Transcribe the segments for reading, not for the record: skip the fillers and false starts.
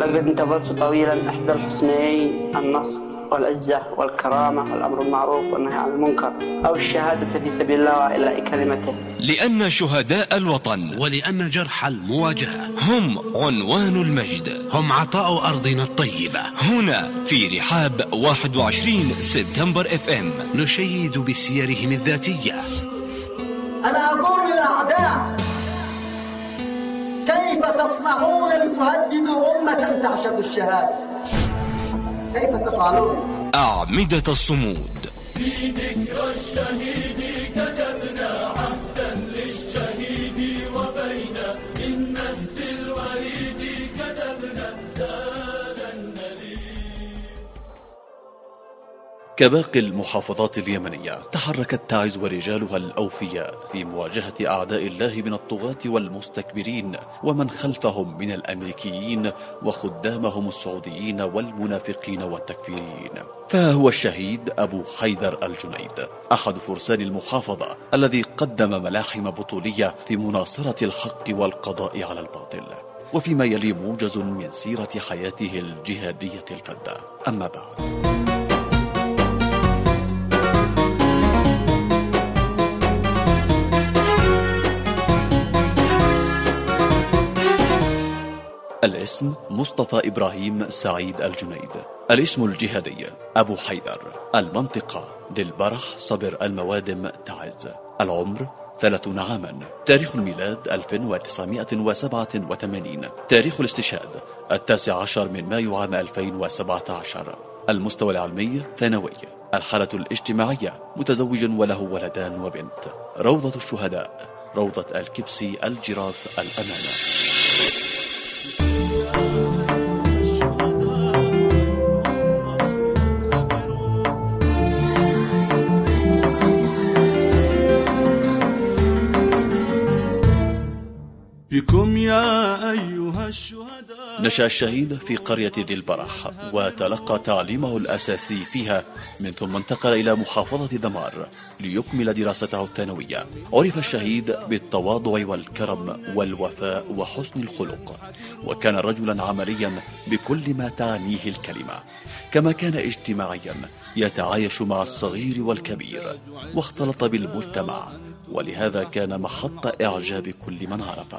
لقد انتظرت طويلا إحدى الحسنيين، النصر والعزة والكرامة والأمر بالمعروف والنهي عن المنكر، أو الشهادة في سبيل الله وإعلاء كلمته. لأن شهداء الوطن ولأن جرح المواجهة هم عنوان المجد، هم عطاء أرضنا الطيبة. هنا في رحاب 21 سبتمبر FM نشيد بسيرهم الذاتية. أنا أقول للأعداء: كيف تصنعون لتهددوا أمة تعشق الشهادة؟ كيف تفعلون؟ أعمدة الصمود. في ذكرى الشهيد كتبنا عهدا للشهيد وفينا، من نسب الوريد كتبنا دادا النليل. كباقي المحافظات اليمنية تحركت تعز ورجالها الأوفياء في مواجهة أعداء الله من الطغاة والمستكبرين ومن خلفهم من الأمريكيين وخدامهم السعوديين والمنافقين والتكفيريين. فهو الشهيد أبو حيدر الجنيد أحد فرسان المحافظة الذي قدم ملاحم بطولية في مناصرة الحق والقضاء على الباطل، وفيما يلي موجز من سيرة حياته الجهادية الفذة. أما بعد، الاسم مصطفى إبراهيم سعيد الجنيد. الاسم الجهادي أبو حيدر. المنطقة دلبرح صبر الموادم تعز. العمر 30 عاما. تاريخ الميلاد 1987. تاريخ الاستشهاد 19 من مايو عام 2017. المستوى العلمي ثانوي. الحالة الاجتماعية متزوج وله ولدان وبنت. روضة الشهداء روضة الكبسي الجراف الأمانة. بكم يا أيها الشهداء. نشأ الشهيد في قرية ذي البرح وتلقى تعليمه الأساسي فيها، من ثم انتقل إلى محافظة دمار ليكمل دراسته الثانوية. عرف الشهيد بالتواضع والكرم والوفاء وحسن الخلق، وكان رجلا عمليا بكل ما تعنيه الكلمة، كما كان اجتماعيا يتعايش مع الصغير والكبير واختلط بالمجتمع، ولهذا كان محط إعجاب كل من عرفه.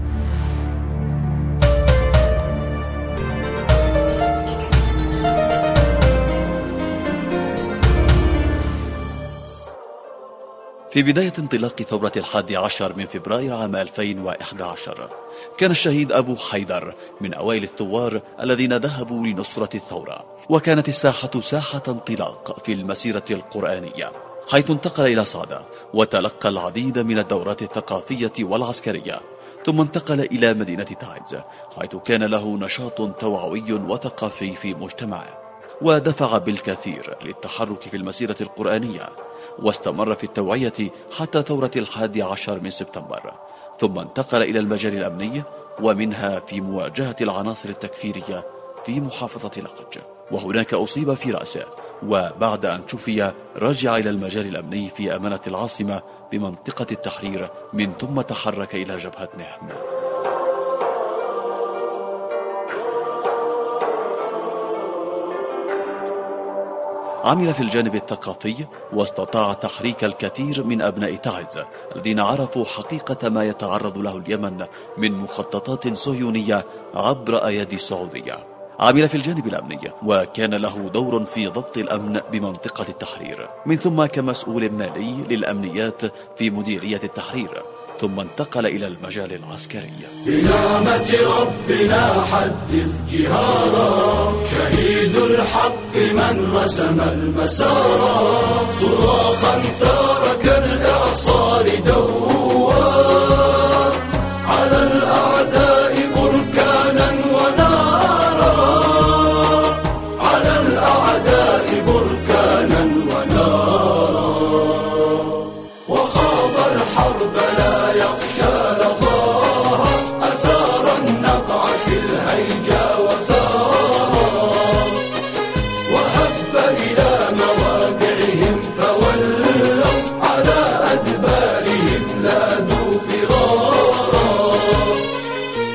في بداية انطلاق ثورة 11 من فبراير عام 2011 كان الشهيد أبو حيدر من أوائل الثوار الذين ذهبوا لنصرة الثورة، وكانت الساحة ساحة انطلاق في المسيرة القرآنية، حيث انتقل إلى صعدة وتلقى العديد من الدورات الثقافية والعسكرية، ثم انتقل إلى مدينة تعز حيث كان له نشاط توعوي وثقافي في مجتمعه، ودفع بالكثير للتحرك في المسيرة القرآنية، واستمر في التوعية حتى ثورة 11 من سبتمبر، ثم انتقل إلى المجال الأمني، ومنها في مواجهة العناصر التكفيرية في محافظة لقج، وهناك أصيب في رأسه، وبعد أن شفي رجع إلى المجال الأمني في أمانة العاصمة بمنطقة التحرير، من ثم تحرك إلى جبهة نهم. عمل في الجانب الثقافي واستطاع تحريك الكثير من أبناء تعز الذين عرفوا حقيقة ما يتعرض له اليمن من مخططات صهيونية عبر أيادي سعودية. عمل في الجانب الأمني وكان له دور في ضبط الأمن بمنطقة التحرير، من ثم كمسؤول مالي للأمنيات في مديرية التحرير، ثم انتقل إلى المجال العسكري. بنعمة ربنا حدث جهارا، شهيد الحق من رسم المسار، صراخا ثار كالإعصار دوار، على الأعداء بركانا ونارا، على الأعداء بركانا ونارا، وخاض الحرب لا يخشى لظاها، أثار النقع في الهيجا وثارا، وهب إلى مواقعهم فولوا، على أدبارهم لاذوا فرارا،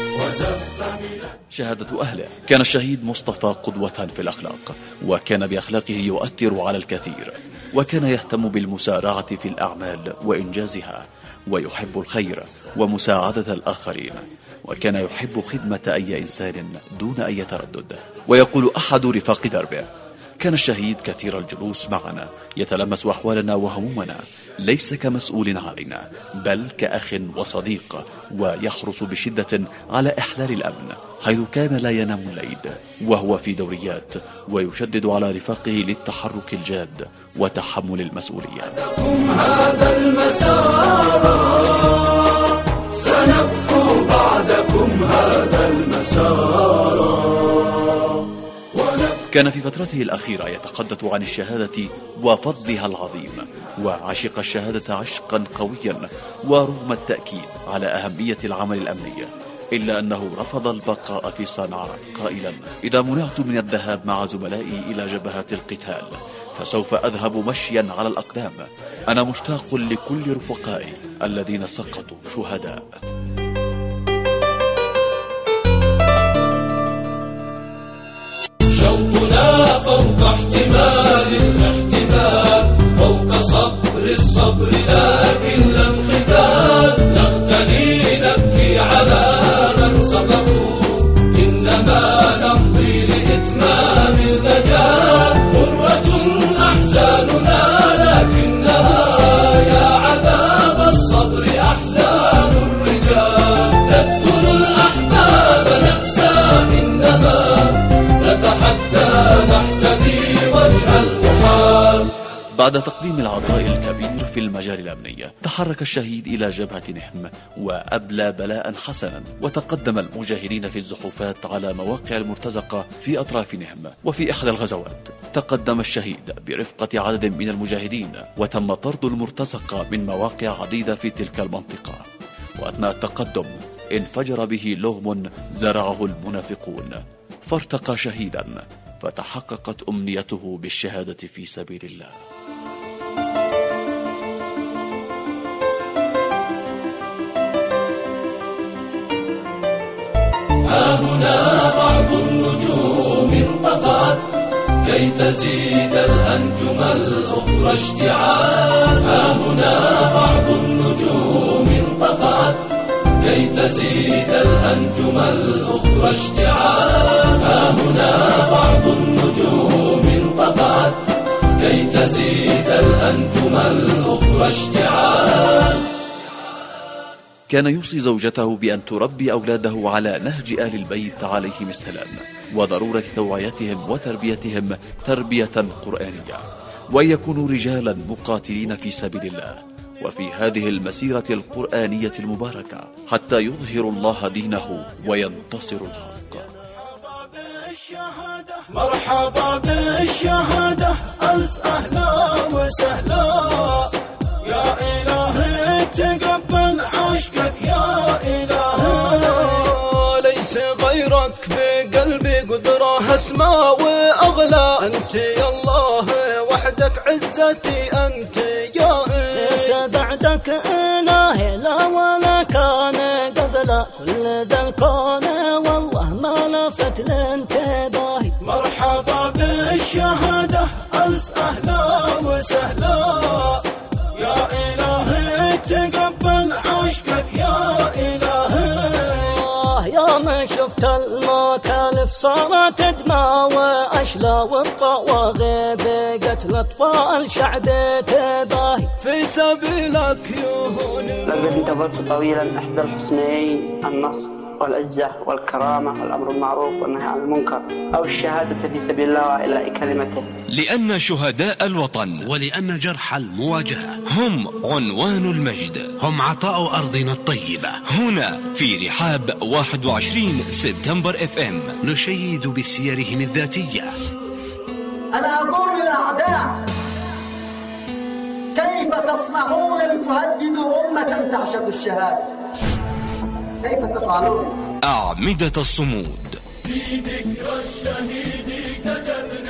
شهادة أهله. كان الشهيد مصطفى قدوة في الأخلاق، وكان بأخلاقه يؤثر على الكثير، وكان يهتم بالمسارعة في الأعمال وإنجازها، ويحب الخير ومساعدة الآخرين، وكان يحب خدمة أي إنسان دون أي تردد. ويقول أحد رفاق دربه: كان الشهيد كثير الجلوس معنا، يتلمس أحوالنا وهمومنا، ليس كمسؤول علينا بل كأخ وصديق، ويحرص بشدة على إحلال الأمن، حيث كان لا ينام الليل وهو في دوريات، ويشدد على رفاقه للتحرك الجاد وتحمل المسؤوليات. هذا المسار سنكفو بعدكم هذا المسار. كان في فترته الأخيرة يتحدث عن الشهادة وفضلها العظيم، وعشق الشهادة عشقا قويا، ورغم التأكيد على أهمية العمل الأمني إلا أنه رفض البقاء في صنعاء قائلا: إذا منعت من الذهاب مع زملائي إلى جبهات القتال فسوف أذهب مشيا على الأقدام. أنا مشتاق لكل رفقائي الذين سقطوا شهداء. شوقنا فوق احتمال الاحتمال، فوق صبر الصبر لكن لا انخذال، نغتني نبكي على من سقطوا، إنما نمضي لإتمام المجال، مرة أحزاننا لكنها يا عذاب الصبر أحزان الرجال، ندفن الأحباب نأسى إنما نتحدى نحتمي وجه المحال. بعد تقديم العطاء الكبير في المجال الأمني، تحرك الشهيد إلى جبهة نهم وأبلى بلاء حسنا، وتقدم المجاهدين في الزحوفات على مواقع المرتزقة في أطراف نهم. وفي إحدى الغزوات تقدم الشهيد برفقة عدد من المجاهدين، وتم طرد المرتزقة من مواقع عديدة في تلك المنطقة. وأثناء التقدم انفجر به لغم زرعه المنافقون، فارتقى شهيدا، فتحققت أمنيته بالشهادة في سبيل الله. ها هنا بعض النجوم انطفأت كي تزيد الأنجم الأخرى اشتعال، ها هنا بعض النجوم انطفأت كي تزيد الأنجم الأخرى اشتعال، ها هنا بعض النجوم انطفأت كي تزيد الأنجم الأخرى اشتعال. كان يوصي زوجته بأن تربي أولاده على نهج آل البيت عليهم السلام، وضرورة توعيتهم وتربيتهم تربية قرآنية، وأن يكونوا رجالا مقاتلين في سبيل الله وفي هذه المسيرة القرآنية المباركة، حتى يظهر الله دينه وينتصر الحق. مرحبا بالشهادة ألف أهلا وسهلا، يا إلهي تقبل عشقك يا إلهي، ليس غيرك بقلبي قدرة أسمى وأغلى، أنت يا الله وحدك عزتي، أنت يا ليس بعدك إله لا ولا كان قبل كل ذا الكون، والله ما لفت لانتباهي. مرحبا بالشهادة ألف أهلا وسهلا، يا إلهي تقبل عشقك يا إلهي، يا من شفت الموت ألف صارت دماء وأشلا والطواغي بقتل أطفال شعبي تباهي في سبيلك يهوني. لقد انتظرت طويلا إحدى الحسنيين، النصر والعزة والكرامة والأمر بالمعروف والنهي عن المنكر، أو الشهادة في سبيل الله وإعلاء كلمته. لأن شهداء الوطن ولأن جرح المواجهة هم عنوان المجد، هم عطاء أرضنا الطيبة. هنا في رحاب 21 سبتمبر FM نشيد بسيرهم الذاتية. أنا أقول للأعداء: كيف تصنعون لتهددوا أمة تعشق الشهادة؟ كيف تفعلون؟ أعمدة الصمود. في ذكرى الشهيد كتبنا